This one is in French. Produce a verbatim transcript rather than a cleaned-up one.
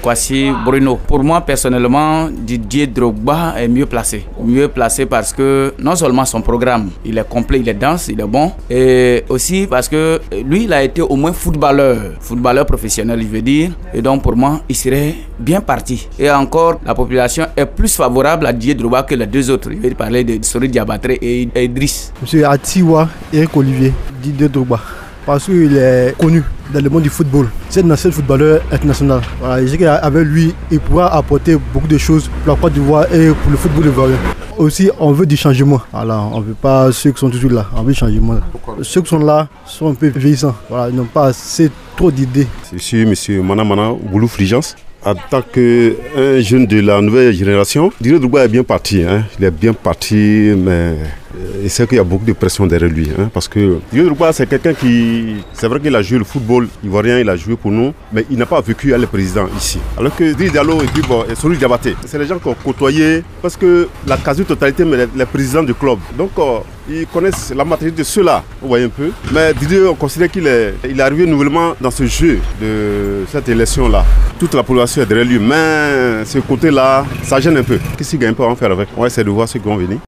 Kwasi Bruno. Pour moi, personnellement, Didier Drogba est mieux placé. Mieux placé parce que non seulement son programme, il est complet, il est dense, il est bon, et aussi parce que lui, il a été au moins footballeur, footballeur professionnel, je veux dire. Et donc, pour moi, il serait bien parti. Et encore, la population est plus favorable à Didier Drogba que les deux autres. Je vais parler de Sori Diabaté et Idriss. Monsieur Atiwa Eric Olivier, Didier Drogba. Parce qu'il est connu dans le monde du football. C'est un ancien footballeur international. Voilà, je sais qu'avec lui, il pourra apporter beaucoup de choses pour la Côte d'Ivoire et pour le football ivoirien. Aussi, on veut du changement. Voilà, on ne veut pas ceux qui sont toujours là. On veut du changement. Pourquoi? Ceux qui sont là sont un peu vieillissants. Voilà, ils n'ont pas assez trop d'idées. Je suis M. Manamana Boulou Fligence. En tant qu'un jeune de la nouvelle génération, Didier Drogba est bien parti. Hein. Il est bien parti, mais il sait qu'il y a beaucoup de pression derrière lui. Hein, parce que Didier Drogba, c'est quelqu'un qui... C'est vrai qu'il a joué le football ivoirien, il a joué pour nous, mais il n'a pas vécu à le président ici. Alors que Driss Diallo et puis bon, et Sori Diabaté, c'est les gens qu'on côtoyait parce que la quasi-totalité, mais les, les présidents du club. Donc, euh, ils connaissent la matérialité de ceux-là, vous voyez un peu. Mais Didier, on considère qu'il est, il est arrivé nouvellement dans ce jeu de cette élection-là. Toute la population est derrière lui, mais ce côté-là, ça gêne un peu. Qu'est-ce qu'il gagne pas à en faire avec? On va essayer de voir ceux qui vont venir.